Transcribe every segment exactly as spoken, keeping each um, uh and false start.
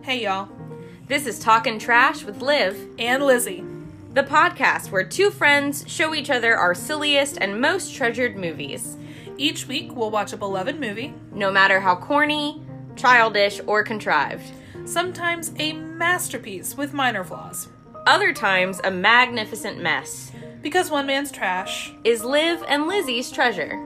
Hey, y'all. This is Talkin' Trash with Liv And Lizzie. The podcast where two friends show each other our silliest and most treasured movies. Each week, we'll watch a beloved movie. No matter how corny, childish, or contrived. Sometimes a masterpiece with minor flaws. Other times, a magnificent mess. Because one man's trash is Liv and Lizzie's treasure.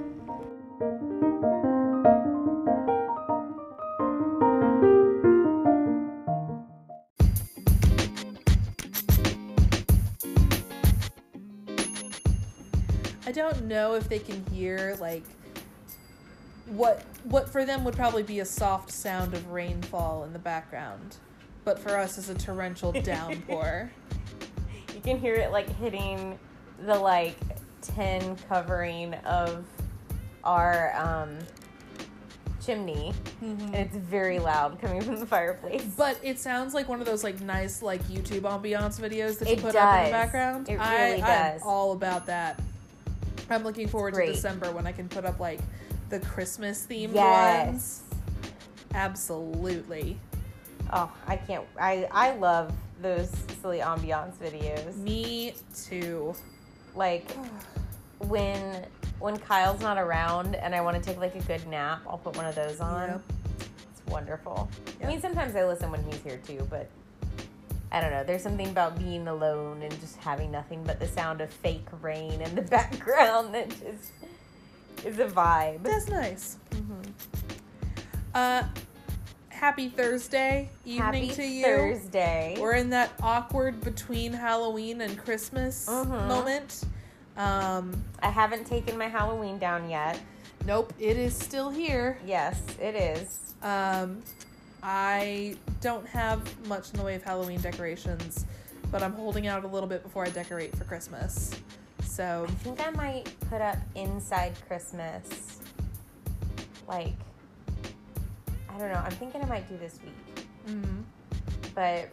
I don't know if they can hear, like, what what for them would probably be a soft sound of rainfall in the background. But for us, is a torrential downpour. You can hear it, like, hitting the, like, tin covering of our um, chimney. Mm-hmm. And it's very loud coming from the fireplace. But it sounds like one of those, like, nice, like, YouTube ambiance videos that you it put does. up in the background. It really I, does. I'm all about that. I'm looking forward Great. to December when I can put up, like, the Christmas-themed yes. ones. Absolutely. Oh, I can't. I, I love those silly ambiance videos. Me too. Like, when when Kyle's not around and I want to take, like, a good nap, I'll put one of those on. Yep. It's wonderful. Yep. I mean, sometimes I listen when he's here, too, but I don't know. There's something about being alone and just having nothing but the sound of fake rain in the background that just is a vibe. That's nice. Mm-hmm. Uh, happy Thursday evening Happy to you. Thursday. We're in that awkward between Halloween and Christmas Mm-hmm. moment. Um, I haven't taken my Halloween down yet. nope, it is still here. Yes, it is. Um, I don't have much in the way of Halloween decorations, but I'm holding out a little bit before I decorate for Christmas. So I think I might put up inside Christmas. Like, I don't know. I'm thinking I might do this week. mm-hmm. But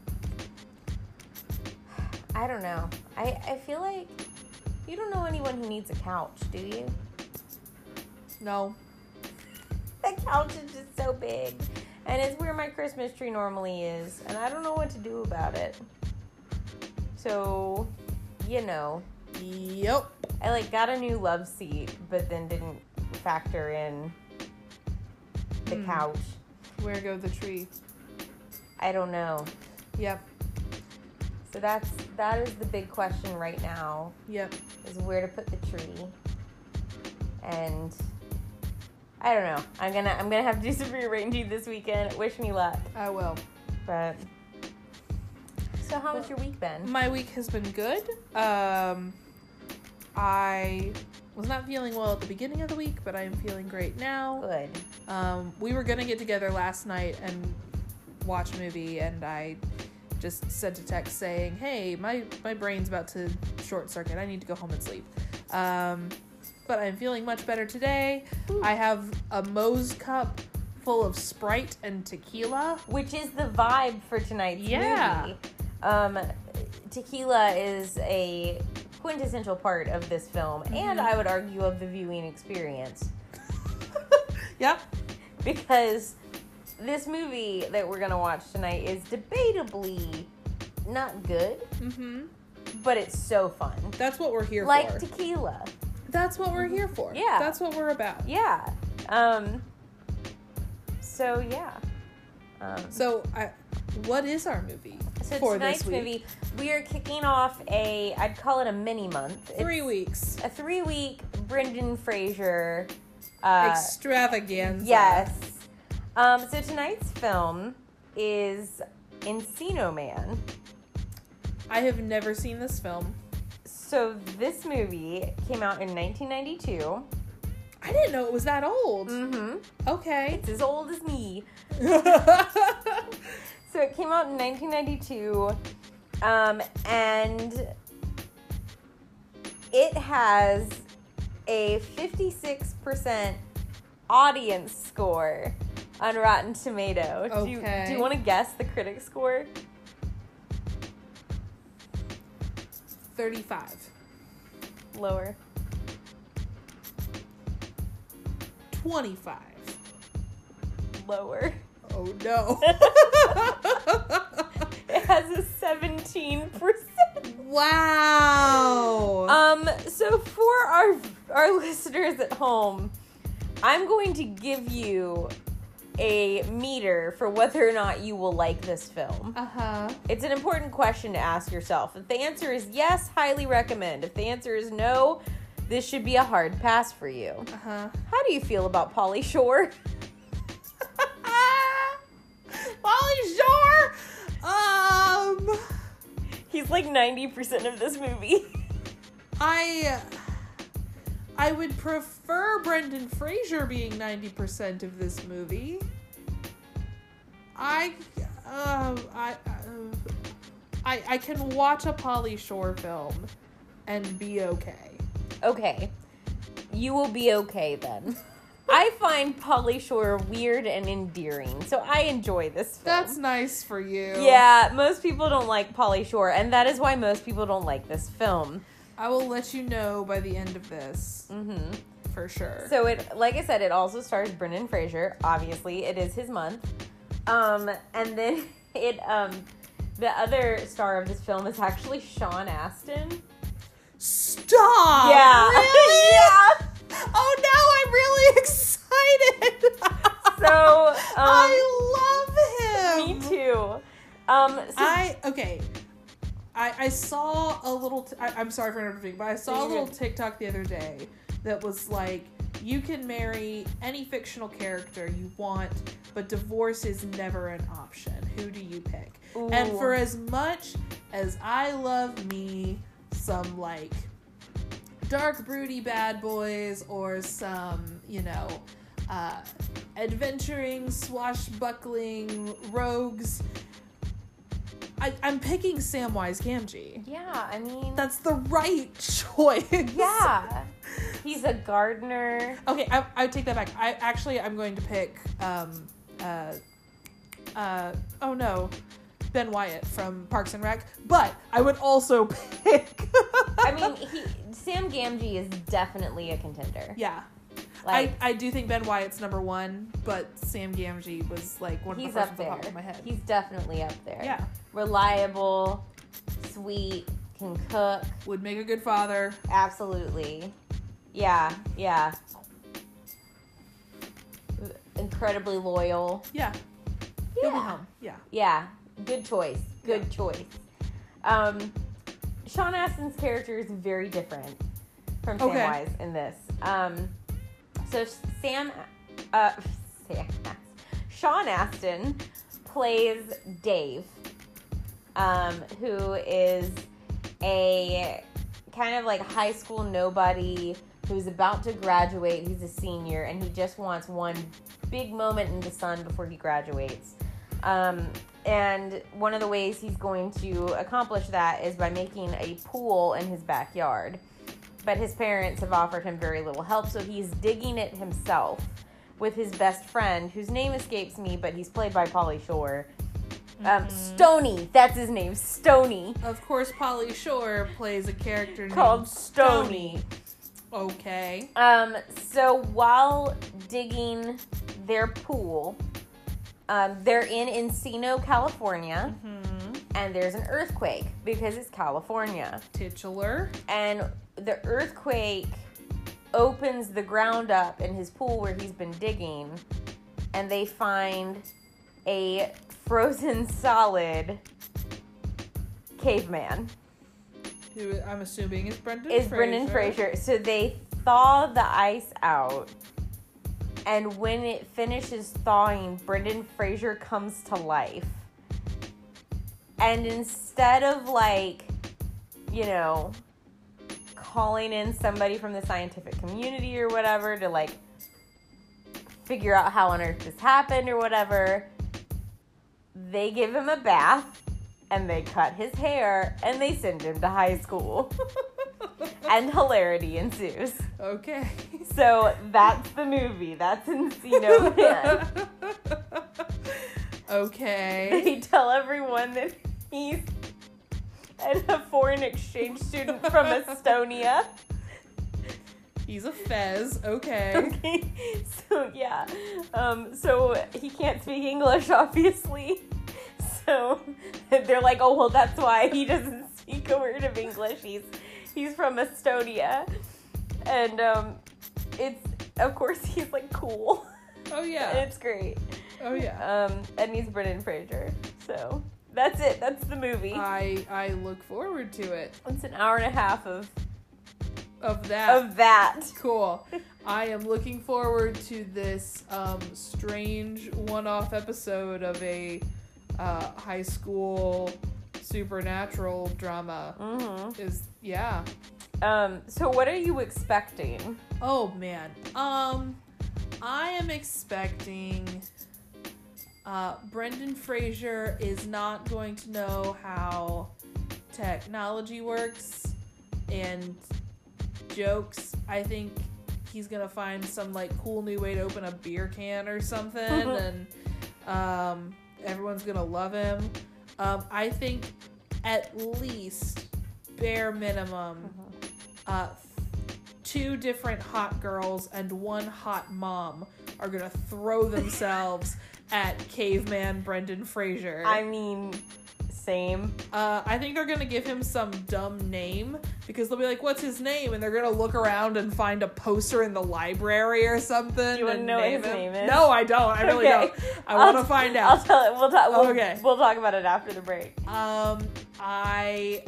I don't know. I, I feel like you don't know anyone who needs a couch, do you? No. That couch is just so big. And it's where my Christmas tree normally is. And I don't know what to do about it. So, you know. Yep. I, like, got a new love seat, but then didn't factor in the Hmm. couch. Where go the tree? I don't know. Yep. So that's, that is the big question right now, Yep. is where to put the tree. And I don't know. I'm gonna, I'm gonna have to do some rearranging this weekend. Wish me luck. I will. But, so how has your week been? My week has been good. Um, I was not feeling well at the beginning of the week, but I am feeling great now. Good. Um, we were going to get together last night and watch a movie, and I just sent a text saying, hey, my, my brain's about to short circuit. I need to go home and sleep. Um, but I'm feeling much better today. Ooh. I have a Moe's cup full of Sprite and tequila. Which is the vibe for tonight's Yeah. movie. Um, tequila is a quintessential part of this film, Mm-hmm. and I would argue of the viewing experience. Yep. Because this movie that we're going to watch tonight is debatably not good, Mm-hmm. but it's so fun. That's what we're here Like for. tequila. That's what we're here for. Yeah. That's what we're about. Yeah. Um, so, yeah. Um, So, I, what is our movie so for tonight's this week? movie, we are kicking off a, I'd call it a mini month. Three It's weeks. A three-week Brendan Fraser. Uh, Extravaganza. yes. Um, so tonight's film is Encino Man. I have never seen this film. So this movie came out in nineteen ninety-two. I didn't know it was that old. Mm-hmm. Okay. It's as old as me. So it came out in nineteen ninety-two, um, and it has a fifty-six percent audience score on Rotten Tomato. Do you, Okay. do you want to guess the critic score? thirty-five. Lower. twenty-five. Lower. Oh no. It has a seventeen percent. Wow. Um, so for our our listeners at home, I'm going to give you a meter for whether or not you will like this film. Uh-huh. It's an important question to ask yourself. If the answer is yes, highly recommend. If the answer is no, this should be a hard pass for you. Uh-huh. How do you feel about Pauly Shore? Pauly Shore! Um... He's like ninety percent of this movie. I... I would prefer Brendan Fraser being ninety percent of this movie. I... Uh, I... Uh, I, I can watch a Pauly Shore film and be okay. Okay. You will be okay then. I find Pauly Shore weird and endearing, so I enjoy this film. That's nice for you. Yeah, most people don't like Pauly Shore, and that is why most people don't like this film. I will let you know by the end of this. Mm-hmm. For sure. So it, like I said, it also stars Brendan Fraser. Obviously, it is his month. Um, and then it, um, the other star of this film is actually Sean Astin. Stop! Yeah. Really? Yeah. Oh, now I'm really excited. So, um, I love him. Me too. Um, so I, okay. I, I saw a little, t- I, I'm sorry for interrupting, but I saw a little TikTok the other day that was like, you can marry any fictional character you want, but divorce is never an option. Who do you pick? Ooh. And for as much as I love me some, like, dark, broody bad boys or some, you know, uh, adventuring, swashbuckling rogues, I, I'm picking Samwise Gamgee. Yeah, I mean... That's the right choice. Yeah. He's a gardener. Okay, I, I would take that back. I actually, I'm going to pick, um, uh, uh, oh no, Ben Wyatt from Parks and Rec, but I would also pick... I mean, he, Sam Gamgee is definitely a contender. Yeah. Like, I, I do think Ben Wyatt's number one, but Sam Gamgee was like one of the he's first up ones that there. popped in my head. He's definitely up there. Yeah. Reliable, sweet, can cook. Would make a good father. Absolutely. Yeah, yeah. Incredibly loyal. Yeah. He'll be Yeah. home. Yeah. Yeah. Good choice. Good Yeah. choice. Um, Sean Astin's character is very different from Okay. Samwise in this. Um, so Sam, uh, Sam, Sean Astin plays Dave, um, who is a kind of like high school nobody who's about to graduate. He's a senior, and he just wants one big moment in the sun before he graduates. Um, and one of the ways he's going to accomplish that is by making a pool in his backyard. But his parents have offered him very little help, so he's digging it himself with his best friend, whose name escapes me, but he's played by Pauly Shore. Um, Stoney, that's his name, Stoney. Of course, Pauly Shore plays a character Called named Stoney. Okay. Um, so while digging their pool, um, they're in Encino, California, Mm-hmm. and there's an earthquake because it's California. Titular. And the earthquake opens the ground up in his pool where he's been digging, and they find a frozen solid caveman. Who I'm assuming is Brendan Is Fraser. Brendan Fraser. So they thaw the ice out, and when it finishes thawing, Brendan Fraser comes to life. And instead of, like, you know, calling in somebody from the scientific community or whatever to, like, figure out how on earth this happened or whatever, they give him a bath, and they cut his hair, and they send him to high school. And hilarity ensues. Okay. So that's the movie. That's Encino Man. Okay. They tell everyone that he's a foreign exchange student from Estonia. He's a Fez, okay. Okay, so yeah, um, so he can't speak English, obviously. So they're like, oh well, that's why he doesn't speak a word of English. He's he's from Estonia, and um, it's of course he's like cool. Oh yeah, and it's great. Oh yeah. Um, and he's Brendan Fraser. So that's it. That's the movie. I I look forward to it. It's an hour and a half of of that. Of that. Cool. I am looking forward to this um, strange one-off episode of a uh, high school supernatural drama. Mm-hmm. Is yeah. Um. So what are you expecting? Oh man. Um, I am expecting. Uh, Brendan Fraser is not going to know how technology works and jokes. I think he's gonna find some like cool new way to open a beer can or something, and um, everyone's gonna love him. Um, I think at least bare minimum, uh, two different hot girls and one hot mom are gonna throw themselves at caveman Brendan Fraser. I mean, same. Uh, I think they're gonna give him some dumb name because they'll be like, "What's his name?" And they're gonna look around and find a poster in the library or something. Do you want to know what his him. name is? No, I don't. I really Okay. don't. I want to find out. I'll tell it. We'll talk. We'll, Okay. We'll talk about it after the break. Um, I.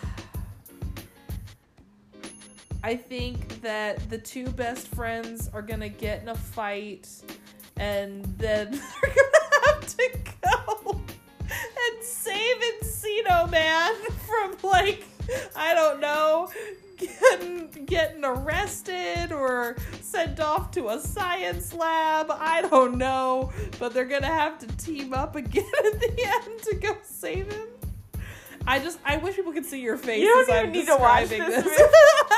I think that the two best friends are gonna get in a fight, and then they're gonna have to go and save Encino Man from, like, I don't know, getting getting arrested or sent off to a science lab. I don't know, but they're gonna have to team up again at the end to go save him. I just, I wish people could see your face You don't as even I'm need to watch describing this this.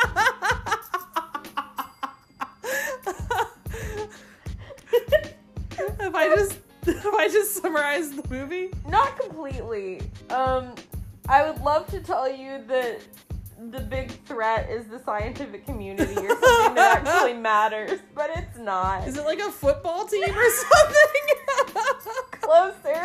Have I just, have I just summarized the movie? Not completely. Um, I would love to tell you that the big threat is the scientific community or something that actually matters, but it's not. Is it like a football team or something? Closer.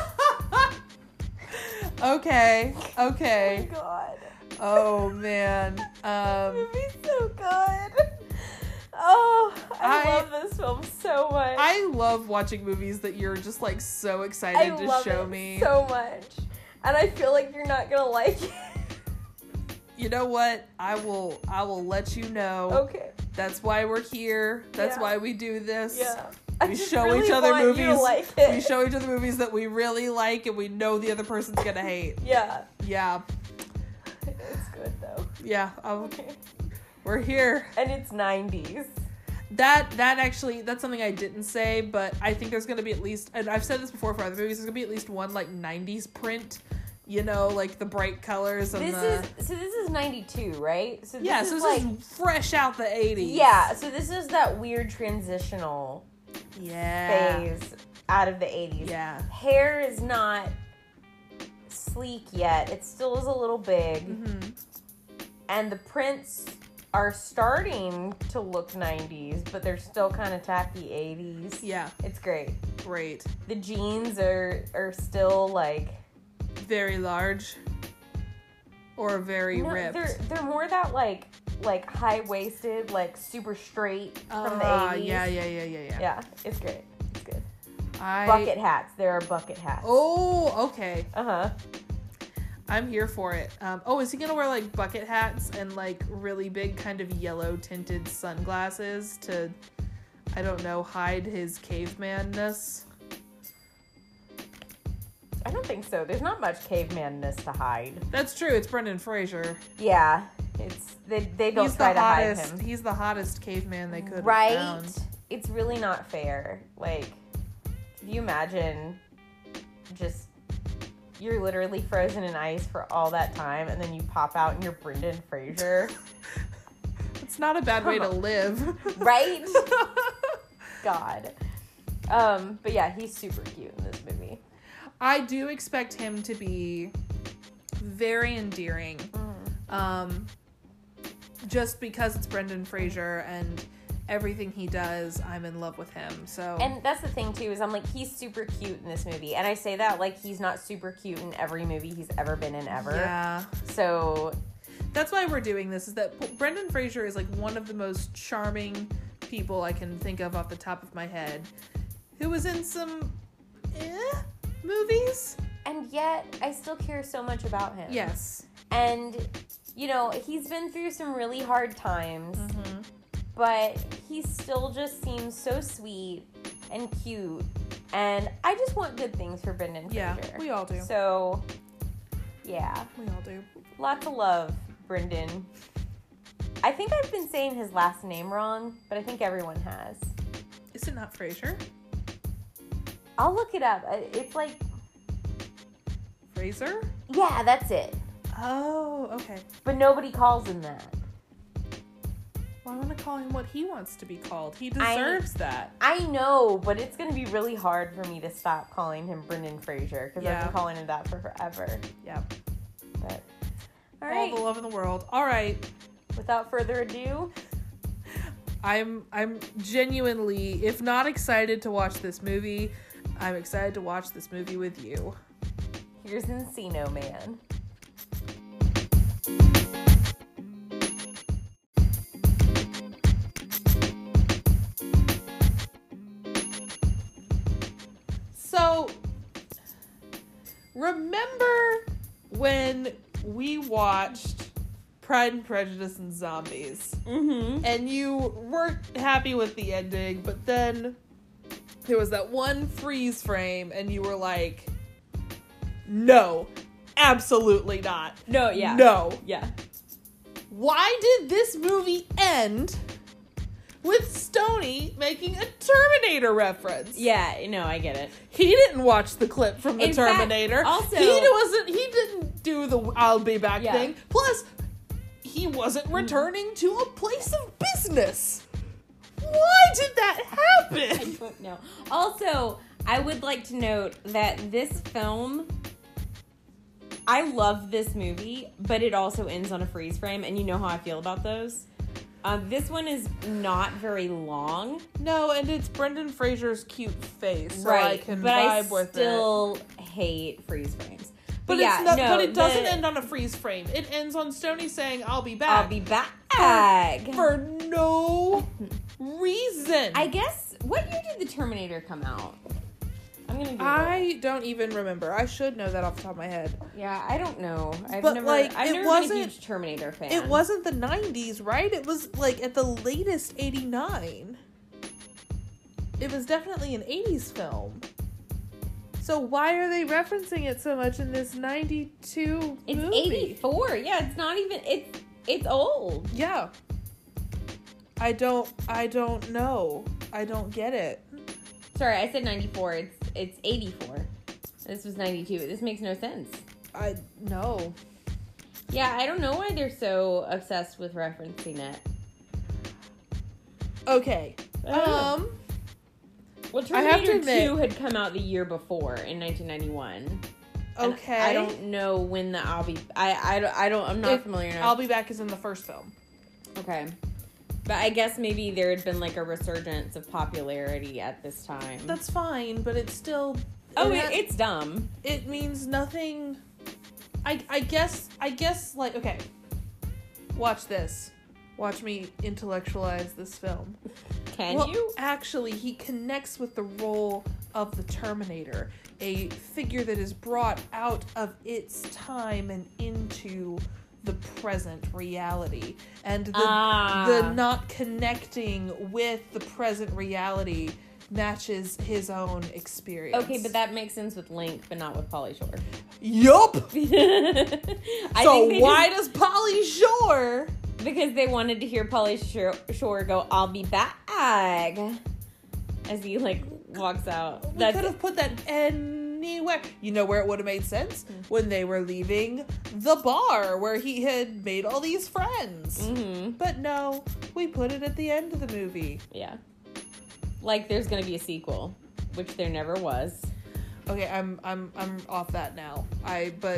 Okay, okay. Oh my god. Oh man. The Um, movie's so good. Oh, I, I- love this film so much. I love watching movies that you're just like so excited I to love show it me. so much. And I feel like you're not gonna like it. You know what? I will I will let you know. Okay. That's why we're here. That's Yeah. why we do this. Yeah. We I just show really each other want movies. You to like it. We show each other movies that we really like and we know the other person's gonna hate. Yeah. Yeah. It's good though. Yeah. Um, Okay. we're here. And it's nineties. That that actually that's something I didn't say, but I think there's gonna be at least, and I've said this before for other movies, there's gonna be at least one like nineties print. You know, like the bright colors and This the is so this is ninety-two, right? So this yeah. is So this like is fresh out the eighties. yeah. So this is that weird transitional Yeah. phase out of the eighties. Yeah. Hair is not sleek yet. It still is a little big. Mm-hmm. And the prints are starting to look nineties, but they're still kind of tacky eighties. Yeah. It's great. Great. The jeans are are still like Very large. Or very no, ripped. They're they're more that like like high waisted, like super straight from Ah, the eighties. yeah, yeah, yeah, yeah, yeah. Yeah, it's great. It's good. I Bucket hats. There are bucket hats. Oh, okay. Uh huh. I'm here for it. Um, oh, is he gonna wear like bucket hats and like really big kind of yellow tinted sunglasses to, I don't know, hide his cavemanness? I don't think so. There's not much cavemanness to hide. That's true. It's Brendan Fraser. Yeah, it's they they don't He's try the to hottest. hide him. He's the hottest caveman they could have Right? found. It's really not fair. Like, can you imagine just you're literally frozen in ice for all that time and then you pop out and you're Brendan Fraser. It's not a bad way to live. Right? God. Um, but yeah, he's super cute in this movie. I do expect him to be very endearing. Mm. Um, just because it's Brendan Fraser and everything he does, I'm in love with him. So, and that's the thing too, is I'm like, he's super cute in this movie, and I say that like he's not super cute in every movie he's ever been in ever. Yeah. So that's why we're doing this, is that Brendan Fraser is like one of the most charming people I can think of off the top of my head, who was in some eh, movies. And yet, I still care so much about him. Yes. And, you know, he's been through some really hard times, Mm-hmm. but he still just seems so sweet and cute. And I just want good things for Brendan Fraser. Yeah, we all do. So, yeah. We all do. Lots of love, Brendan. I think I've been saying his last name wrong, but I think everyone has. Is it not Fraser? I'll look it up. It's like... Fraser? Yeah, that's it. Oh, okay. But nobody calls him that. Well, I want to call him what he wants to be called. He deserves I, that. I know, but it's going to be really hard for me to stop calling him Brendan Fraser, because Yeah. I've been calling him that for forever. Yep. But, all All right. the love in the world. All right. Without further ado, I'm I'm genuinely, if not excited to watch this movie, I'm excited to watch this movie with you. here's Encino Man. So, remember when we watched Pride and Prejudice and Zombies? Mm-hmm. And you weren't happy with the ending, but then there was that one freeze frame, and you were like, no, absolutely not. No, yeah. No. Yeah. Why did this movie end with Stoney making a Terminator reference? Yeah, no, I get it. He didn't watch the clip from the In fact, Terminator. also- he wasn't. He didn't do the "I'll be back" Yeah. thing. Plus, he wasn't returning to a place of business. Why did that happen? I don't know. Also, I would like to note that this film, I love this movie, but it also ends on a freeze frame, and you know how I feel about those. Uh, this one is not very long. No, and it's Brendan Fraser's cute face, so right, I can but vibe I with it. still hate freeze frames. But, But, yeah, it's not, no, but it doesn't the- end on a freeze frame. It ends on Stoney saying, "I'll be back." I'll be back. For no reason. I guess, what year did the Terminator come out? I'm gonna Google. I don't even remember. I should know that off the top of my head. Yeah, I don't know. I've But, never, like, I've it never been a wasn't- huge Terminator fan. It wasn't the nineties, right? It was like at the latest eighty-nine. It was definitely an eighties film. So why are they referencing it so much in this ninety-two It's movie? eighty-four. Yeah, it's not even. It's it's old. Yeah. I don't. I don't know. I don't get it. Sorry, I said ninety-four. It's it's eighty-four. This was ninety-two. This makes no sense. I no. Yeah, I don't know why they're so obsessed with referencing it. Okay. I don't know. Um. Well, I have to Terminator admit- two had come out the year before in nineteen ninety-one. And Okay. I don't know when the I'll be. I I don't. I don't I'm not If familiar enough. I'll Be Back is in the first film. Okay. But I guess maybe there had been like a resurgence of popularity at this time. That's fine, but it's still. oh, it it, ha- it's dumb. it means nothing. I I guess I guess like okay. Watch this. Watch me intellectualize this film. Can well, you? actually, he connects with the role of the Terminator, a figure that is brought out of its time and into the present reality. And the Ah. the not connecting with the present reality matches his own experience. Okay, but that makes sense with Link, but not with Pauly Shore. Yup! I So think they why just- does Pauly Shore... because they wanted to hear Pauly Shore, Shore go, "I'll be back," as he like walks out. We That's could have put that anywhere. You know where it would have made sense? When they were leaving the bar where he had made all these friends. hmm But no, we put it at the end of the movie. yeah. Like there's gonna be a sequel, which there never was. Okay, I'm I'm I'm off that now. I but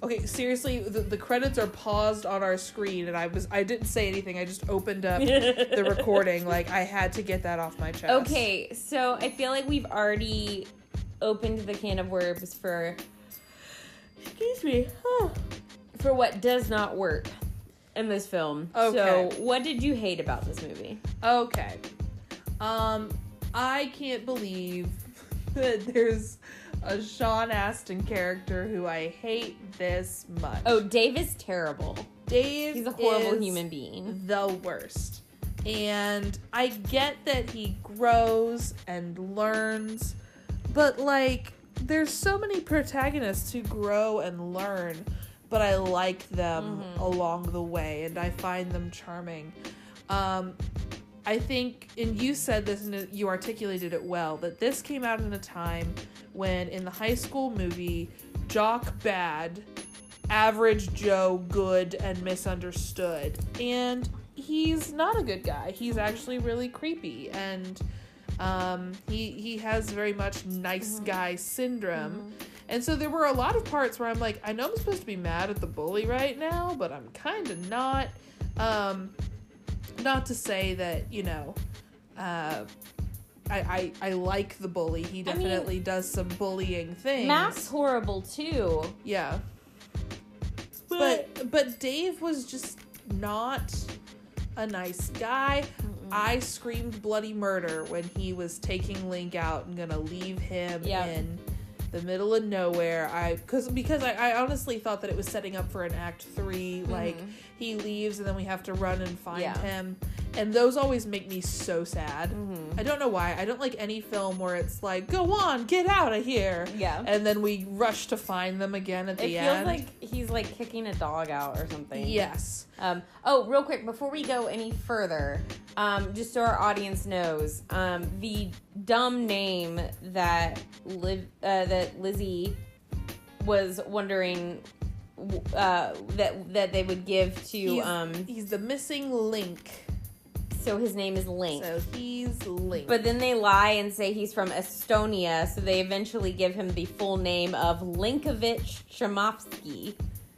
Okay, seriously, the, the credits are paused on our screen, and I was I didn't say anything. I just opened up the recording. Like, I had to get that off my chest. Okay, so I feel like we've already opened the can of worms for, excuse me, for what does not work in this film. Okay. So, what did you hate about this movie? Okay. Um, I can't believe that there's a Sean Astin character who I hate this much. Oh, Dave is terrible. Dave He's a horrible is human being. The worst. And I get that he grows and learns, but like, there's so many protagonists who grow and learn, but I like them mm-hmm. along the way, and I find them charming. Um, I think, and you said this and you articulated it well, that this came out in a time when in the high school movie, jock bad, average Joe good and misunderstood. And he's not a good guy. He's actually really creepy. And um, he he has very much nice mm-hmm. guy syndrome. Mm-hmm. And so there were a lot of parts where I'm like, I know I'm supposed to be mad at the bully right now, but I'm kind of not. Um, not to say that, you know, uh, I, I I like the bully. He definitely I mean, does some bullying things. Matt's horrible too. Yeah. But but, but Dave was just not a nice guy. Mm-mm. I screamed bloody murder when he was taking Link out and gonna leave him yep. in the middle of nowhere. I cause because I, I honestly thought that it was setting up for an act three. Mm-hmm. Like, he leaves and then we have to run and find yeah. him. And those always make me so sad. Mm-hmm. I don't know why. I don't like any film where it's like, go on, get out of here. Yeah. And then we rush to find them again at the it end. It feels like he's like kicking a dog out or something. Yes. Um, oh, real quick, before we go any further, um, just so our audience knows, um, the dumb name that Liv, uh, that Lizzie was wondering uh, that that they would give to he's, um, he's the missing Link. So his name is Link. So he's Link. But then they lie and say he's from Estonia, so they eventually give him the full name of Linkovich Chamovsky.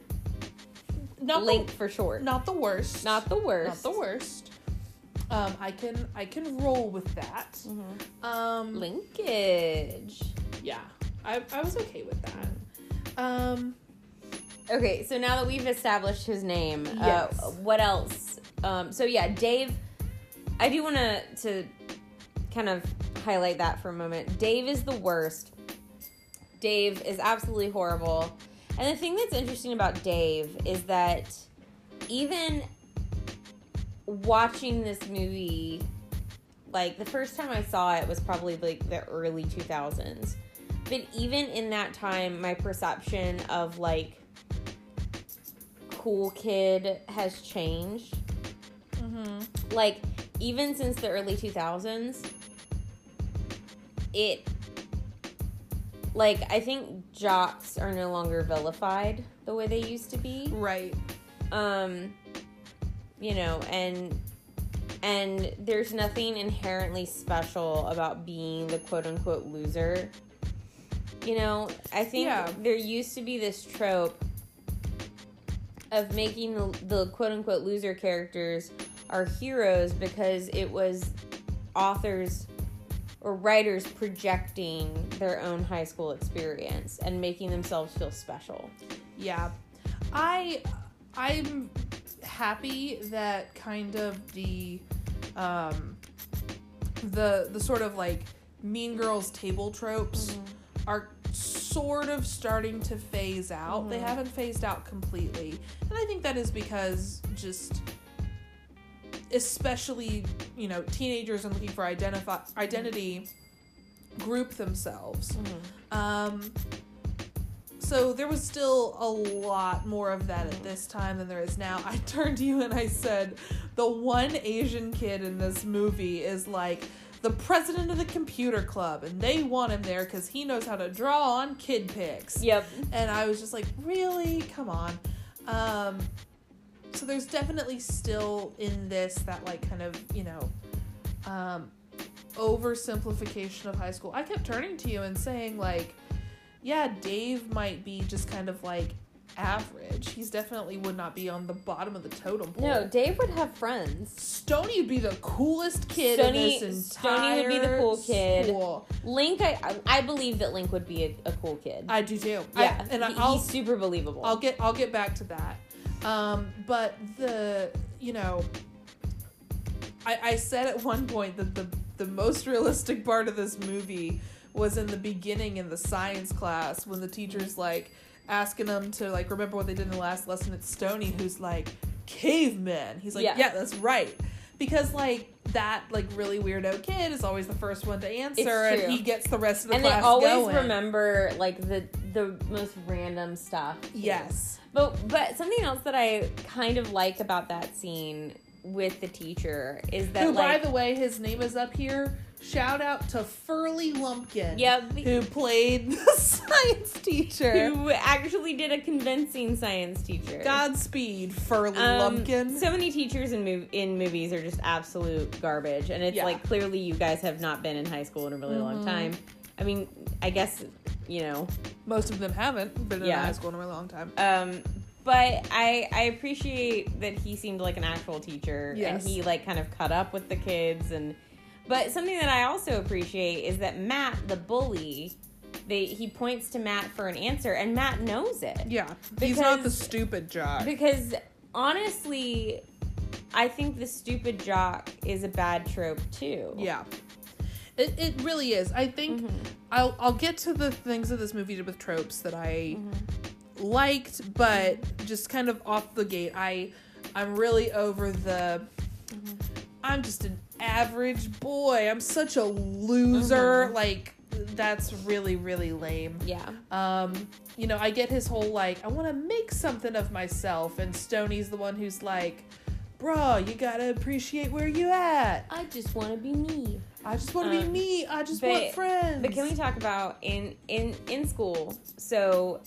Not Link the, for short. Not the worst. Not the worst. Not the worst. Um, I can I can roll with that. Mm-hmm. Um, Linkage. Yeah, I I was okay with that. Um, okay, so now that we've established his name, yes. uh, what else? Um, so yeah, Dave. I do want to to kind of highlight that for a moment. Dave is the worst. Dave is absolutely horrible. And the thing that's interesting about Dave is that even watching this movie, like, the first time I saw it was probably, like, the early two thousands. But even in that time, my perception of, like, cool kid has changed. Mm-hmm. Like, even since the early two thousands, it... Like, I think jocks are no longer vilified the way they used to be. Right. Um, you know, and and there's nothing inherently special about being the quote-unquote loser. You know, I think yeah. there used to be this trope of making the, the quote-unquote loser characters our heroes because it was authors or writers projecting their own high school experience and making themselves feel special. Yeah. I, I'm happy that kind of the, um, the, the sort of like Mean Girls table tropes mm-hmm. are sort of starting to phase out. Mm-hmm. They haven't phased out completely. And I think that is because just... especially, you know, teenagers and looking for identify identity group themselves. Mm-hmm. Um, so there was still a lot more of that at this time than there is now. I turned to you and I said, the one Asian kid in this movie is like the president of the computer club, and they want him there because he knows how to draw on kid pics. Yep. And I was just like, really? Come on. Um... So there's definitely still in this that, like, kind of, you know, um, oversimplification of high school. I kept turning to you and saying, like, yeah, Dave might be just kind of, like, average. He's definitely would not be on the bottom of the totem pole. No, Dave would have friends. Stoney would be the coolest kid Stoney, in this Stoney entire would be the cool kid. school. Link, I I believe that Link would be a, a cool kid. I do too. Yeah, I, and he, I'll, he's super believable. I'll get I'll get back to that. Um, but the you know, I I said at one point that the the most realistic part of this movie was in the beginning in the science class when the teacher's like asking them to like remember what they did in the last lesson. It's Stoney who's like, cavemen. He's like, yeah, Yeah. that's right. Because like that like really weirdo kid is always the first one to answer, It's true. and he gets the rest of the and class they always going. remember like the the most random stuff. too. Yes. But but something else that I kind of like about that scene with the teacher is that Who, like by the way, his name is up here. Shout out to Furley Lumpkin. Yeah, be- who played the science teacher. who actually did a convincing science teacher. Godspeed, Furley Um, Lumpkin. So many teachers in mov- in movies are just absolute garbage, and it's Yeah. like clearly you guys have not been in high school in a really long time. I mean, I guess you know, Most of them haven't been in Yeah. high school in a really long time. um, but I I appreciate that he seemed like an actual teacher, Yes. and he like kind of cut up with the kids, and but something that I also appreciate is that Matt, the bully, they he points to Matt for an answer, and Matt knows it. Yeah, he's not the Because- stupid jock. Because honestly, I think the stupid jock is a bad trope too. Yeah. It, it really is. I think Mm-hmm. I'll I'll get to the things that this movie did with tropes that I Mm-hmm. liked, but just kind of off the gate, I I'm really over the Mm-hmm. I'm just an average boy. I'm such a loser. Mm-hmm. Like that's really really lame. Yeah. Um, you know, I get his whole like I want to make something of myself, and Stoney's the one who's like, "Bro, you gotta appreciate where you at. I just want to be me. I just want to be Um, me. I just but- want friends." But can we talk about in in in school? So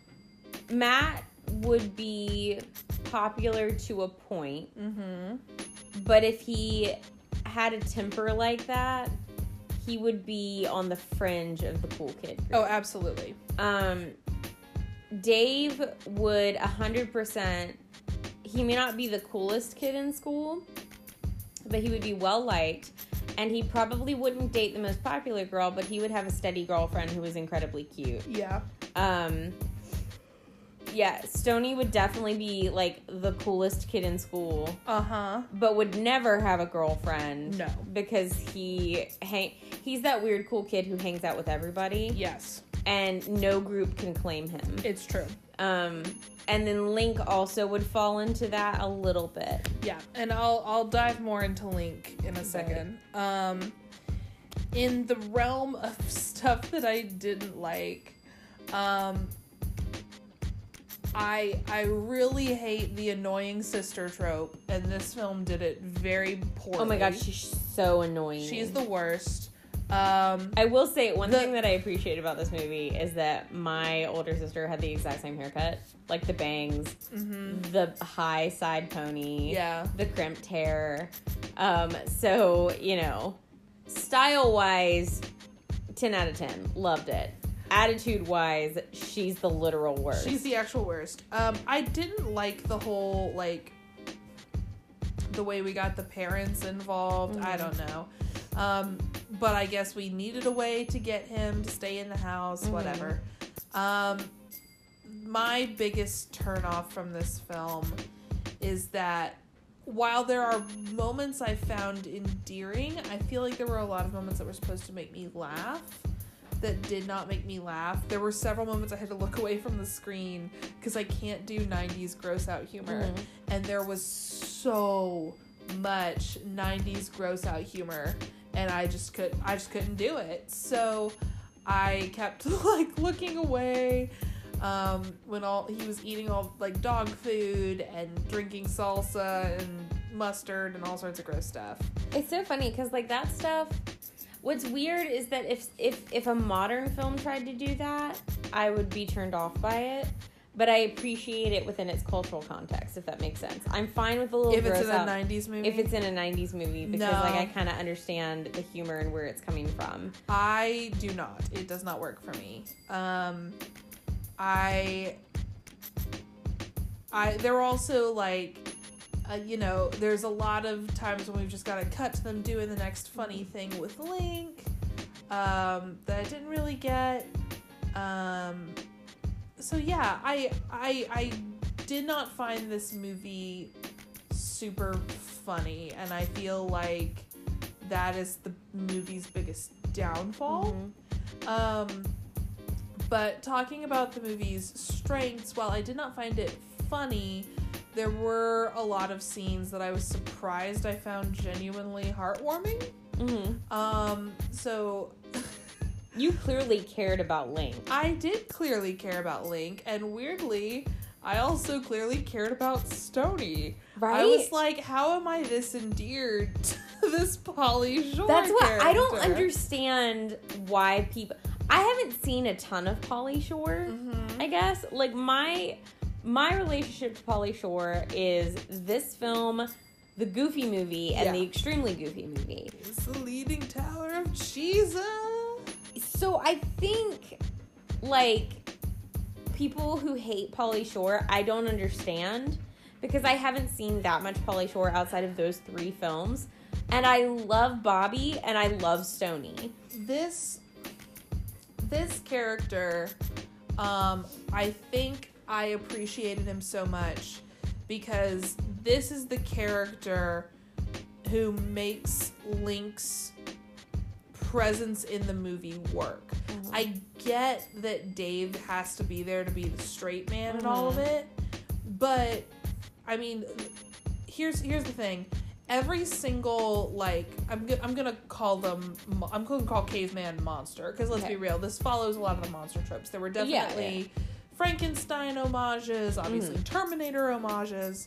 Matt would be popular to a point, Mm-hmm. but if he had a temper like that, he would be on the fringe of the cool kid group. Oh, absolutely. Um, Dave would a hundred percent. He may not be the coolest kid in school, but he would be well liked, and he probably wouldn't date the most popular girl, but he would have a steady girlfriend who was incredibly cute. Yeah. Um, yeah, Stoney would definitely be like the coolest kid in school, Uh huh. but would never have a girlfriend. No. because he hang. He's that weird cool kid who hangs out with everybody. Yes, And no group can claim him. it's true. Um, and then Link also would fall into that a little bit. Yeah, and I'll I'll dive more into Link in a second. Um, in the realm of stuff that I didn't like, um, I I really hate the annoying sister trope, and this film did it very poorly. Oh my god, she's so annoying. she's the worst. Um, I will say one The- thing that I appreciate about this movie is that my older sister had the exact same haircut, like the bangs, the high side pony, Yeah. the crimped hair. Um, so you know, style wise, ten out of ten, loved it. Attitude wise, she's the literal worst. She's the actual worst. Um, I didn't like the whole, like, the way we got the parents involved. Mm-hmm. I don't know. Um, but I guess we needed a way to get him to stay in the house, Mm-hmm. whatever. Um, my biggest turnoff from this film is that while there are moments I found endearing, I feel like there were a lot of moments that were supposed to make me laugh that did not make me laugh. There were several moments I had to look away from the screen because I can't do nineties gross out humor. Mhm. And there was so much nineties gross out humor, and I just could I just couldn't do it. So I kept like looking away um, when all he was eating all like dog food and drinking salsa and mustard and all sorts of gross stuff. It's so funny because like that stuff. What's weird is that if if if a modern film tried to do that, I would be turned off by it. But I appreciate it within its cultural context, if that makes sense. I'm fine with a little If it's gross in a out nineties movie, if it's in a nineties movie because No. like I kind of understand the humor and where it's coming from. I do not. It does not work for me. Um, I I there were also like, uh, you know, there's a lot of times when we've just got to cut to them doing the next funny thing with Link um, that I didn't really get. Um, so yeah, I I I did not find this movie super funny, and I feel like that is the movie's biggest downfall. Mm-hmm. Um, but talking about the movie's strengths, while I did not find it funny, there were a lot of scenes that I was surprised I found genuinely heartwarming. Mm-hmm. Um, so you clearly cared about Link. I did clearly care about Link, and weirdly, I also clearly cared about Stoney. Right? I was like, how am I this endeared to this Pauly Shore That's what character? I don't understand why people. I haven't seen a ton of Pauly Shore. Mm-hmm. I guess like my my relationship to Pauly Shore is this film, the Goofy movie, and yeah. the Extremely Goofy movie. It's the Leaning Tower of Jesus. So I think like people who hate Pauly Shore, I don't understand because I haven't seen that much Pauly Shore outside of those three films. And I love Bobby and I love Stoney. This this character, um, I think I appreciated him so much because this is the character who makes Link's presence in the movie work. Mm-hmm. I get that Dave has to be there to be the straight man and mm-hmm. all of it, but I mean, here's here's the thing. Every single, like, I'm go- I'm gonna call them, I'm gonna call Caveman monster, because let's okay. be real, this follows a lot of the monster tropes. There were definitely yeah, yeah. Frankenstein homages, obviously mm-hmm. Terminator homages.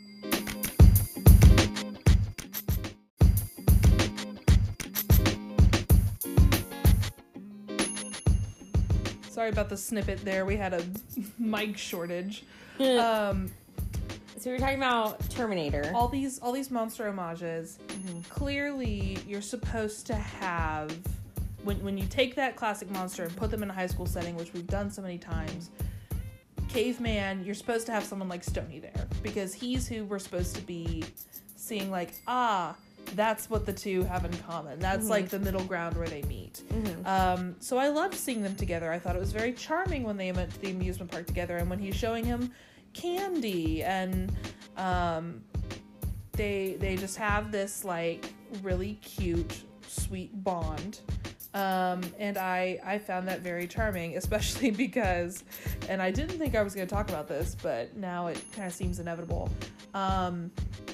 Sorry about the snippet there. We had a mic shortage. um, so we were talking about Terminator. All these, all these monster homages. Mm-hmm. Clearly, you're supposed to have when when you take that classic monster and put them in a high school setting, which we've done so many times. Caveman, you're supposed to have someone like Stoney there because he's who we're supposed to be seeing. Like, ah, that's what the two have in common. That's mm-hmm. like the middle ground where they meet. Mm-hmm. Um, so I loved seeing them together. I thought it was very charming when they went to the amusement park together and when he's showing him candy and um, they they just have this like really cute, sweet bond. Um, and I, I found that very charming, especially because, and I didn't think I was going to talk about this, but now it kind of seems inevitable. Um,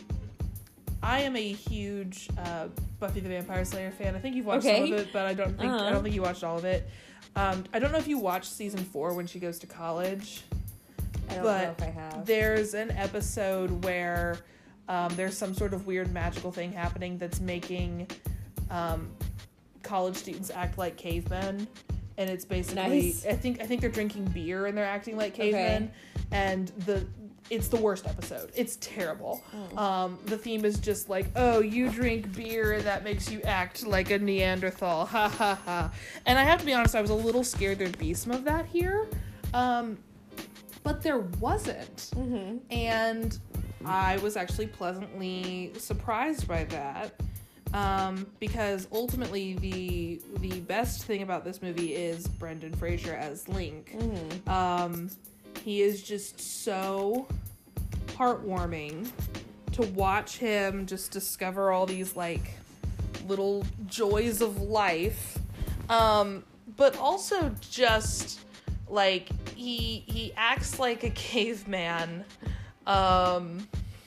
I am a huge uh, Buffy the Vampire Slayer fan. I think you've watched okay. some of it, but I don't think uh-huh. I don't think you watched all of it. Um, I don't know if you watched season four when she goes to college. I don't but know if I have. There's an episode where um, there's some sort of weird magical thing happening that's making um, college students act like cavemen, and it's basically nice. I think I think they're drinking beer and they're acting like cavemen, okay. and the. It's the worst episode. It's terrible. Oh. Um, the theme is just like, oh, you drink beer and that makes you act like a Neanderthal. Ha ha ha. And I have to be honest, I was a little scared there'd be some of that here. Um, but there wasn't. Mm-hmm. And I was actually pleasantly surprised by that. Um, because ultimately the the best thing about this movie is Brendan Fraser as Link. Mm-hmm. Um, he is just so heartwarming to watch him just discover all these like little joys of life, um, but also just like he he acts like a caveman, um,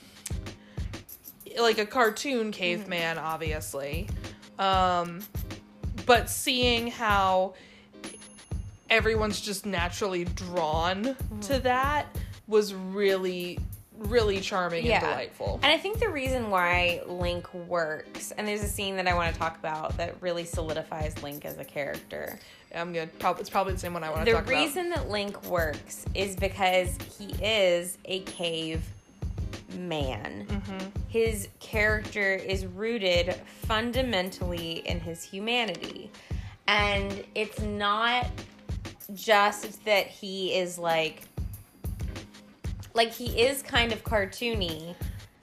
like a cartoon caveman, mm-hmm. obviously, um, but seeing how everyone's just naturally drawn mm-hmm. to that was really, really charming yeah. and delightful. And I think the reason why Link works, and there's a scene that I want to talk about that really solidifies Link as a character. I'm good. It's probably the same one I want to talk about. The reason that Link works is because he is a cave man. Mm-hmm. His character is rooted fundamentally in his humanity. And it's not just that he is like like, he is kind of cartoony,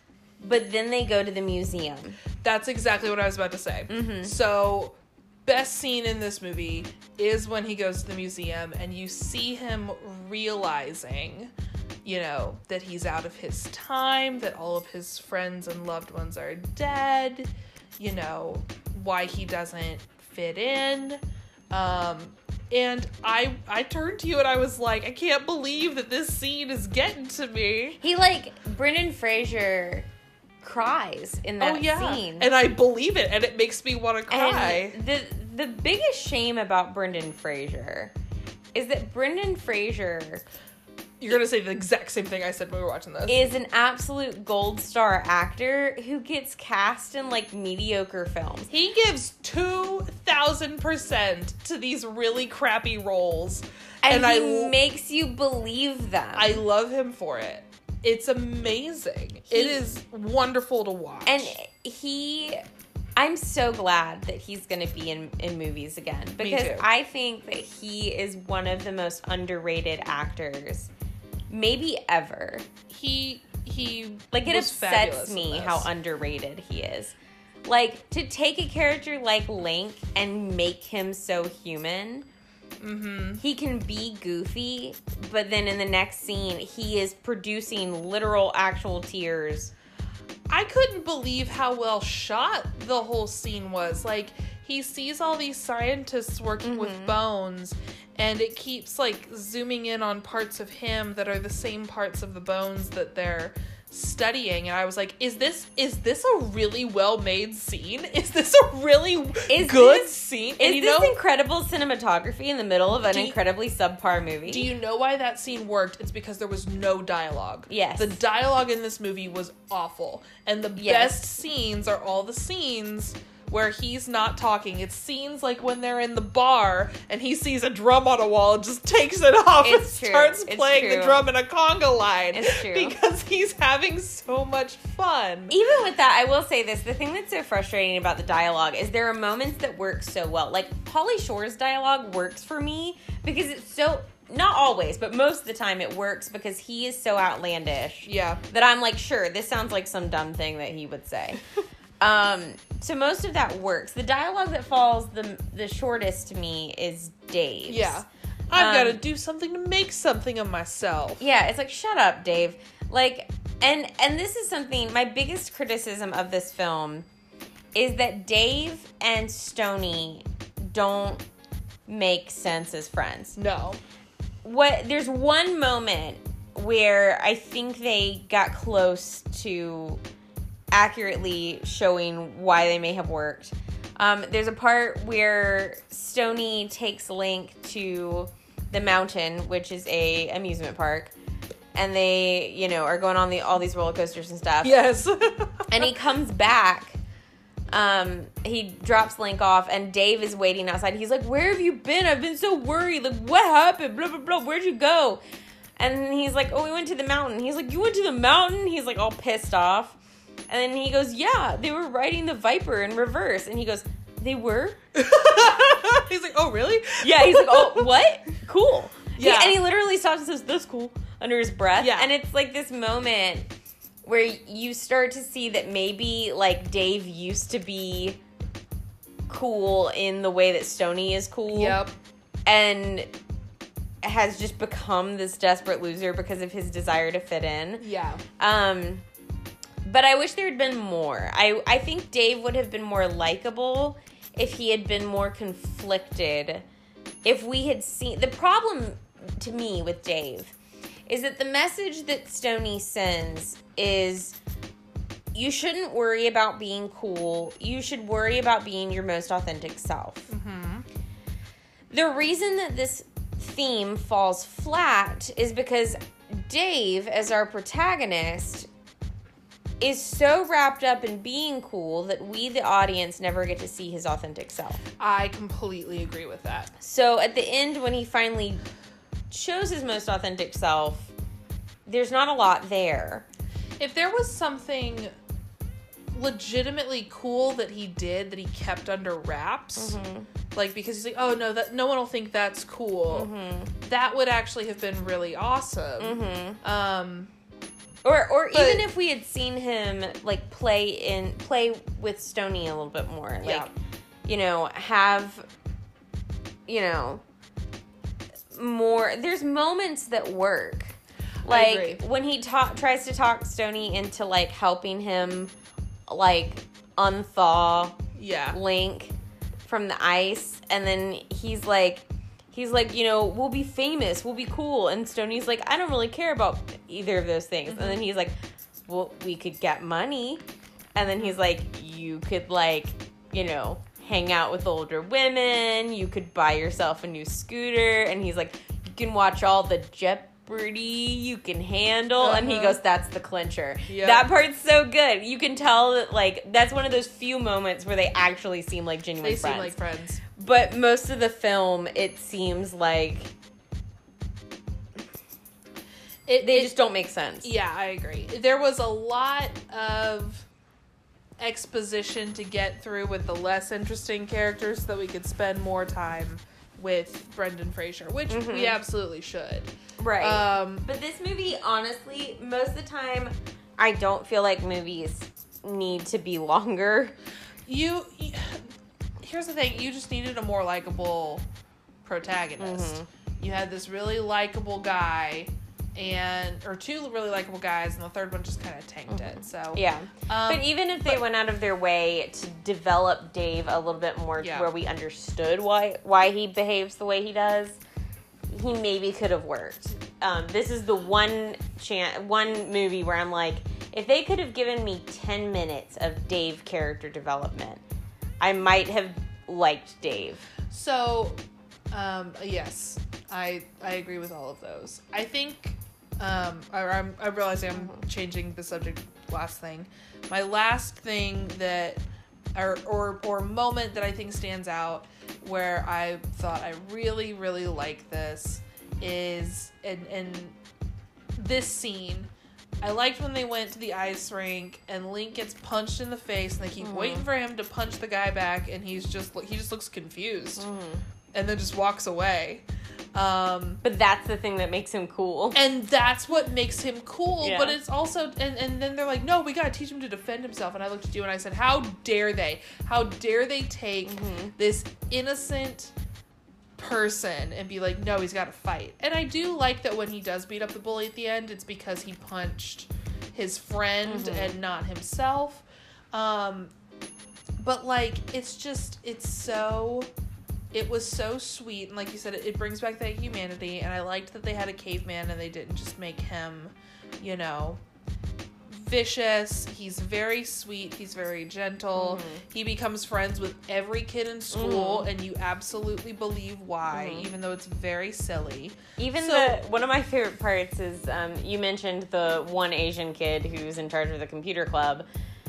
but then they go to the museum. That's exactly what I was about to say. Mm-hmm. So, best scene in this movie is when he goes to the museum and you see him realizing, you know, that he's out of his time, that all of his friends and loved ones are dead, you know, why he doesn't fit in. Um, and I I turned to you and I was like, I can't believe that this scene is getting to me. He, like, Brendan Fraser cries in that oh, yeah. scene. And I believe it, and it makes me want to cry. And the the biggest shame about Brendan Fraser is that Brendan Fraser You're going to say the exact same thing I said when we were watching this. is an absolute gold star actor who gets cast in, like, mediocre films. He gives two thousand percent to these really crappy roles. And, And, he I, makes you believe them. I love him for it. It's amazing. He- it is wonderful to watch. And he... I'm so glad that he's going to be in, in movies again. Because too. I think that he is one of the most underrated actors maybe ever. he he Like, it was fabulous upsets in me this. how underrated he is. Like, to take a character like Link and make him so human. Mm-hmm. He can be goofy, but then in the next scene, he is producing literal, actual tears. I couldn't believe how well shot the whole scene was. Like, he sees all these scientists working Mm-hmm. with bones, and it keeps, like, zooming in on parts of him that are the same parts of the bones that they're studying. And I was like, is this is this a really well-made scene? Is this a really Is good this- scene? Is And you this know, incredible cinematography in the middle of an Do you- incredibly subpar movie? do you know why that scene worked? It's because there was no dialogue. Yes. The dialogue in this movie was awful. And the Yes. best scenes are all the scenes where he's not talking. It's scenes like when they're in the bar and he sees a drum on a wall and just takes it off It's and true. starts It's playing the true. drum in a conga line. It's true. Because he's having so much fun. Even with that, I will say this. The thing that's so frustrating about the dialogue is there are moments that work so well. Like, Pauly Shore's dialogue works for me because it's so... Not always, but most of the time it works because he is so outlandish. Yeah. That I'm like, sure, this sounds like some dumb thing that he would say. um, so most of that works. The dialogue that falls the the shortest to me is Dave's. Yeah. I've Um, got to do something to make something of myself. Yeah, it's like, shut up, Dave. Like, and and this is something, my biggest criticism of this film is that Dave and Stoney don't make sense as friends. No. What there's one moment where I think they got close to accurately showing why they may have worked. Um, there's a part where Stoney takes Link to the mountain, which is a amusement park, and they, you know, are going on the all these roller coasters and stuff. Yes. And he comes back. Um, he drops Link off, and Dave is waiting outside. He's like, "Where have you been? I've been so worried. Like, what happened? Blah blah blah. Where'd you go?" And he's like, "Oh, we went to the mountain." He's like, "You went to the mountain?" He's like, all pissed off. And then he goes, "Yeah, they were riding the Viper in reverse." And he goes, "They were?" He's like, oh, really? Yeah. He's like, "Oh, what? Cool." Yeah. He, and he literally stops and says, "That's cool," under his breath. Yeah. And it's like this moment where you start to see that maybe, like, Dave used to be cool in the way that Stoney is cool. Yep. And has just become this desperate loser because of his desire to fit in. Yeah. Um, but I wish there had been more. I, I think Dave would have been more likable if he had been more conflicted. If we had seen... The problem to me with Dave is that the message that Stoney sends is, you shouldn't worry about being cool. You should worry about being your most authentic self. Mm-hmm. The reason that this theme falls flat is because Dave, as our protagonist, is so wrapped up in being cool that we, the audience, never get to see his authentic self. I completely agree with that. So at the end, when he finally shows his most authentic self, there's not a lot there. If there was something legitimately cool that he did that he kept under wraps, Mm-hmm. like because he's like, oh no, that no one will think that's cool. Mm-hmm. That would actually have been really awesome. Mm-hmm. Um, Or or But- even if we had seen him like play in play with Stoney a little bit more, like Yeah. you know, have you know more. There's moments that work. Like agree. when he ta- tries to talk Stoney into like helping him like unthaw Yeah. Link from the ice, and then he's like he's like, you know, we'll be famous, we'll be cool, and Stoney's like, I don't really care about either of those things. Mm-hmm. And then he's like, well, we could get money. And then he's like, you could like, you know, hang out with older women, you could buy yourself a new scooter. And he's like, you can watch all the Jeopardy you can handle. Uh-huh. And he goes, that's the clincher. Yep. That part's so good. You can tell that like that's one of those few moments where they actually seem like genuine they friends. They seem like friends. But most of the film, it seems like it, they it, just don't make sense. Yeah, I agree. There was a lot of exposition to get through with the less interesting characters so that we could spend more time with Brendan Fraser, which mm-hmm. we absolutely should. Right. Um, but this movie, honestly, most of the time, I don't feel like movies need to be longer. You... you Here's the thing, you just needed a more likable protagonist. Mm-hmm. You had this really likable guy, and or two really likable guys, and the third one just kind of tanked mm-hmm. it. So yeah, um, but even if they but, went out of their way to develop Dave a little bit more, yeah. to where we understood why why he behaves the way he does, he maybe could have worked. Um, this is the one chance, one movie where I'm like, if they could have given me ten minutes of Dave character development, I might have liked Dave. So, um, yes, I I agree with all of those. I think, um, I, I'm, I'm realizing I'm changing the subject. Last thing, my last thing that, or or or moment that I think stands out, where I thought I really really like this, is in in this scene. I liked when they went to the ice rink and Link gets punched in the face and they keep mm. waiting for him to punch the guy back, and he's just he just looks confused mm. and then just walks away. Um, but that's the thing that makes him cool. And that's what makes him cool. Yeah. But it's also and, and then they're like, no, we gotta teach him to defend himself. And I looked at you and I said, how dare they? How dare they take mm-hmm. this innocent person and be like, no, he's got to fight. And I do like that when he does beat up the bully at the end, it's because he punched his friend mm-hmm. and not himself. Um, but like, it's just, it's so, it was so sweet. And like you said, it, it brings back that humanity. And I liked that they had a caveman and they didn't just make him, you know, vicious. He's very sweet. He's very gentle. Mm-hmm. He becomes friends with every kid in school, mm-hmm. and you absolutely believe why, mm-hmm. even though it's very silly. Even so, the one of my favorite parts is um, you mentioned the one Asian kid who's in charge of the computer club,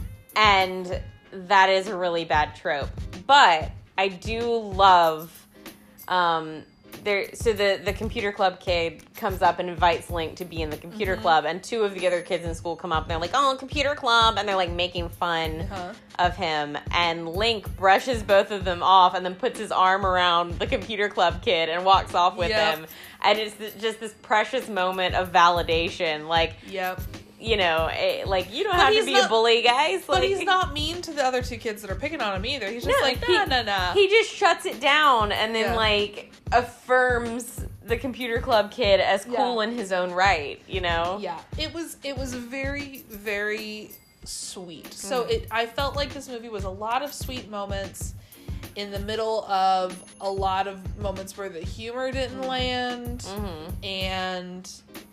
and that is a really bad trope. But I do love. Um, There, so the, the computer club kid comes up and invites Link to be in the computer mm-hmm. club, and two of the other kids in school come up and they're like, oh, computer club, and they're like making fun uh-huh. of him, and Link brushes both of them off and then puts his arm around the computer club kid and walks off with yep. him, and it's just this precious moment of validation, like, yep. you know, it, like, you don't but have to be not, a bully, guys. But like, he's not mean to the other two kids that are picking on him either. He's just no, like, he, nah, nah, nah. He just shuts it down and then, yeah. like, affirms the computer club kid as cool yeah. in his own right, you know? Yeah. It was, it was very, very sweet. Mm. So it, I felt like this movie was a lot of sweet moments in the middle of a lot of moments where the humor didn't land, mm-hmm. and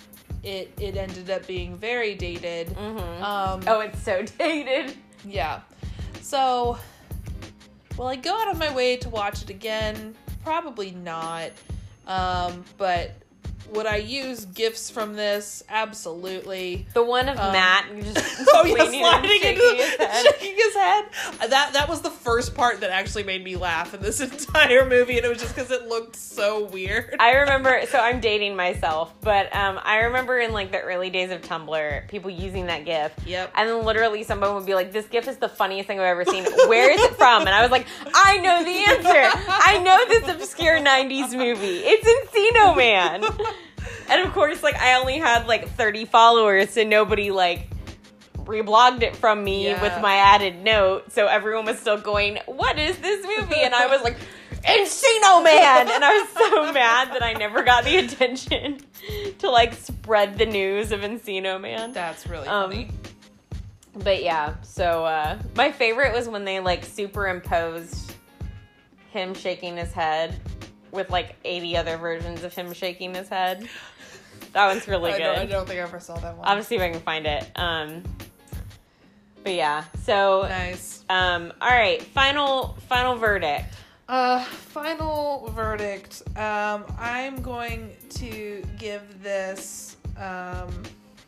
it it ended up being very dated. Mm-hmm. Um, oh, it's so dated. Yeah. So, will I go out of my way to watch it again? Probably not. Um, but would I use gifts from this? Absolutely. The one of um, Matt just oh yeah, sliding shaking into his head. shaking his head. That that was the first part that actually made me laugh in this entire movie, and it was just because it looked so weird. I remember. So I'm dating myself, but um, I remember in like the early days of Tumblr, people using that gif. Yep. And then literally someone would be like, "This gif is the funniest thing I've ever seen. Where is it from?" And I was like, "I know the answer. I know this obscure nineties movie. It's Encino Man." And of course, like, I only had, like, thirty followers, so nobody, like, reblogged it from me Yeah. with my added note. So everyone was still going, what is this movie? And I was like, Encino Man! And I was so mad that I never got the attention to, like, spread the news of Encino Man. That's really Um, funny. But yeah, so uh, my favorite was when they, like, superimposed him shaking his head with, like, eighty other versions of him shaking his head. That one's really I good. don't, I don't think I ever saw that one. I'll have to see if I can find it. Um, but yeah, so Nice. um, all right, final final verdict. Uh, final verdict. Um, I'm going to give this, um,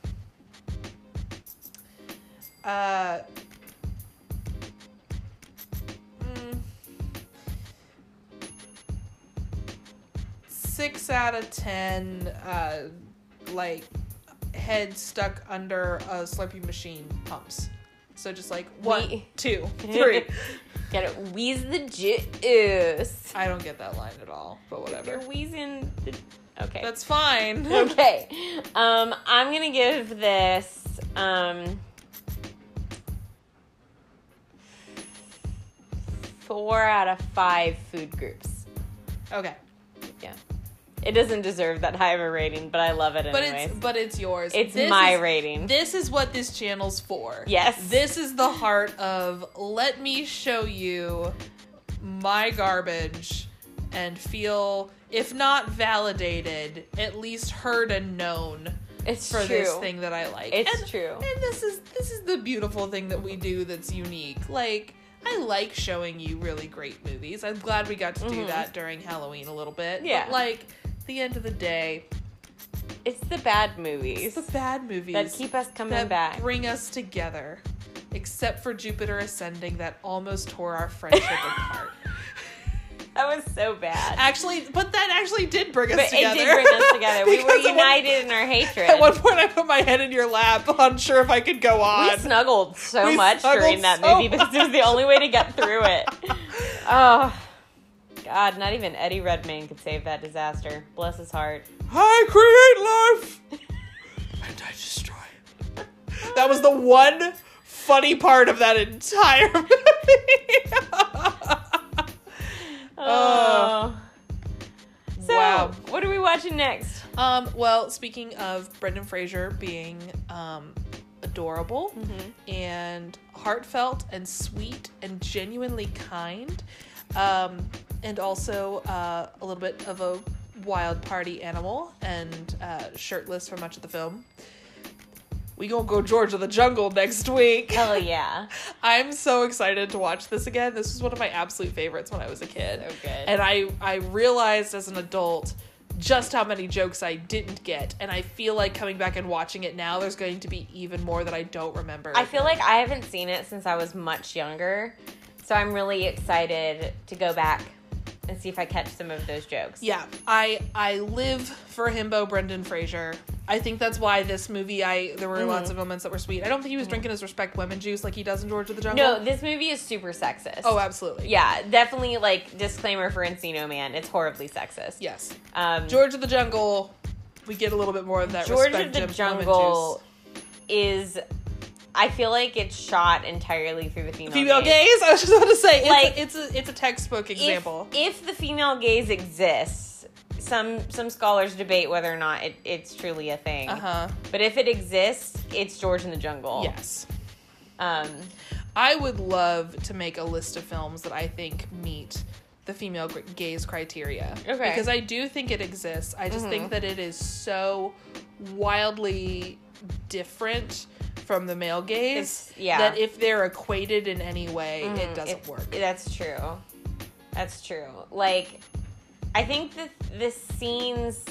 uh, mm, six out of ten, uh, like, head stuck under a Slurpee machine pumps. So just like, one, We- two, three. Get it? Wheeze the juice. I don't get that line at all, but whatever. You're wheezing the... Okay. That's fine. Okay. Um, I'm gonna give this um four out of five food groups. Okay. Yeah. It doesn't deserve that high of a rating, but I love it But anyways. it's but it's yours. It's This my is- rating. This is what this channel's for. Yes. This is the heart of let me show you my garbage and feel, if not validated, at least heard and known It's for true. this thing that I like. It's and, true. And this is this is the beautiful thing that we do that's unique. Like, I like showing you really great movies. I'm glad we got to do Mhm. that during Halloween a little bit. Yeah. But like, at the end of the day, It's the bad movies it's the bad movies that keep us coming that back. bring us together. Except for Jupiter Ascending, that almost tore our friendship apart. That was so bad. Actually, but that actually did bring us But together. it did bring us together. We were Because at one- united in our hatred. At one point, I put my head in your lap, unsure if I could go on. We snuggled so We much snuggled during that so movie because it was the only way to get through it. Oh, God, not even Eddie Redmayne could save that disaster. Bless his heart. I create life and I destroy it. That was the one funny part of that entire movie. Oh. So, Wow. what are we watching next? Um, well, speaking of Brendan Fraser being um, adorable and heartfelt and sweet and genuinely kind, um, and also uh, a little bit of a wild party animal and uh, shirtless for much of the film, we gonna go George of the Jungle next week. Hell yeah. I'm so excited to watch this again. This was one of my absolute favorites when I was a kid. So good. And I, I realized as an adult just how many jokes I didn't get. And I feel like coming back and watching it now, there's going to be even more that I don't remember. I feel like I haven't seen it since I was much younger, so I'm really excited to go back and see if I catch some of those jokes. Yeah, I I live for himbo Brendan Fraser. I think that's why this movie, I there were Mm-hmm. lots of moments that were sweet. I don't think he was drinking his Respect Women juice like he does in George of the Jungle. No, this movie is super sexist. Oh, absolutely. Yeah, definitely, like, disclaimer for Encino Man. It's horribly sexist. Yes. Um, George of the Jungle, we get a little bit more of that George Respect of the Women Jungle juice. is, I feel like it's shot entirely through the female, Female gaze. gaze? I was just about to say, it's, Like, a, it's a it's a textbook example. If, if the female gaze exists, some some scholars debate whether or not it, it's truly a thing. Uh-huh. But if it exists, it's George in the Jungle. Yes. Um, I would love to make a list of films that I think meet the female gr- gaze criteria. Okay. Because I do think it exists. I just think that it is so wildly different from the male gaze It's- yeah. that if they're equated in any way, it Mm, doesn't it- work. That's true. That's true. Like, I think that the scenes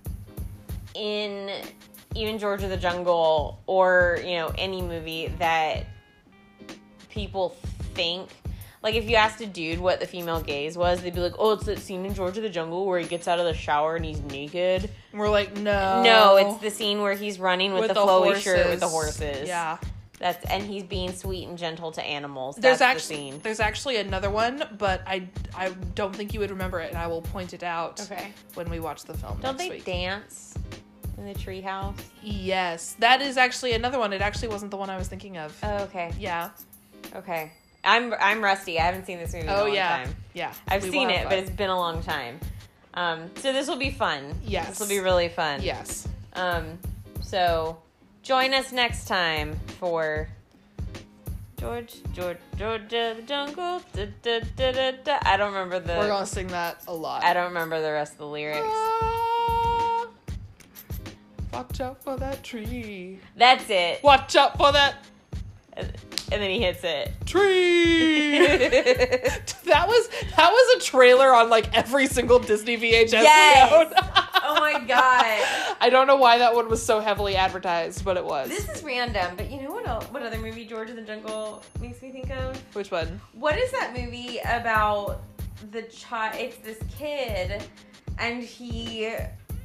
in even George of the Jungle or, you know, any movie that people think, like, if you asked a dude what the female gaze was, they'd be like, oh, it's that scene in George of the Jungle where he gets out of the shower and he's naked. And we're like, no. No, it's the scene where he's running with, With the, the flowy shirt with the horses. horses. Yeah. That's and he's being sweet and gentle to animals. There's That's actually the scene. there's actually another one, but I, I don't think you would remember it, and I will point it out Okay. when we watch the film Don't next they week. dance? In the treehouse. Yes. That is actually another one. It actually wasn't the one I was thinking of. Oh, okay. Yeah. Okay. I'm I'm rusty. I haven't seen this movie in Oh, a long yeah. time. Yeah. I've We seen will it, have but fun. it's been a long time. Um, so this will be fun. Yes. This will be really fun. Yes. Um, so join us next time for George, George, Georgia, the jungle. Da, da, da, da, da. I don't remember the. We're going to sing that a lot. I don't remember the rest of the lyrics. Ah, watch out for that tree. That's it. Watch out for that And then he hits it. tree. that was that was a trailer on like every single Disney V H S Yes. we own. Oh my god. I don't know why that one was so heavily advertised, but it was. This is random, but you know what else, what other movie George of the Jungle makes me think of? Which one? What is that movie about the child? It's this kid, and he...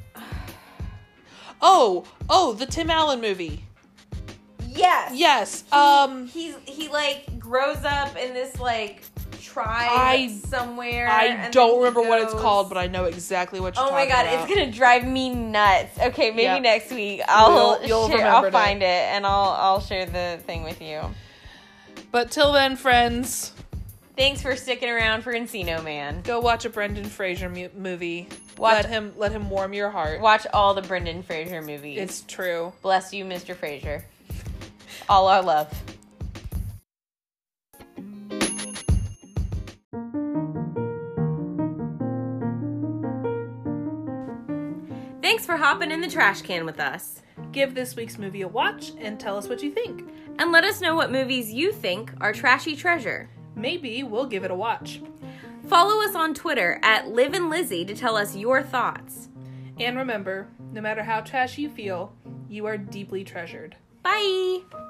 Oh, oh, the Tim Allen movie. Yes! Yes. He, um he's, he, like, grows up in this, like, tribe I- somewhere. I and don't then he remember what it's goes- called, but I know exactly what you're Oh my talking god, about. it's gonna drive me nuts. Okay, maybe Yep. next week I'll You'll- you'll share, remember I'll find it and I'll I'll share the thing with you. But till then, friends, Thanks for sticking around for Encino Man. go watch a Brendan Fraser mu- movie. Watch- let him let him warm your heart. Watch all the Brendan Fraser movies. It's true. Bless you, Mister Fraser. All our love. Thanks for hopping in the trash can with us. Give this week's movie a watch and tell us what you think. And let us know what movies you think are trashy treasure. Maybe we'll give it a watch. Follow us on Twitter at Liv and Lizzie to tell us your thoughts. And remember, no matter how trashy you feel, you are deeply treasured. Bye!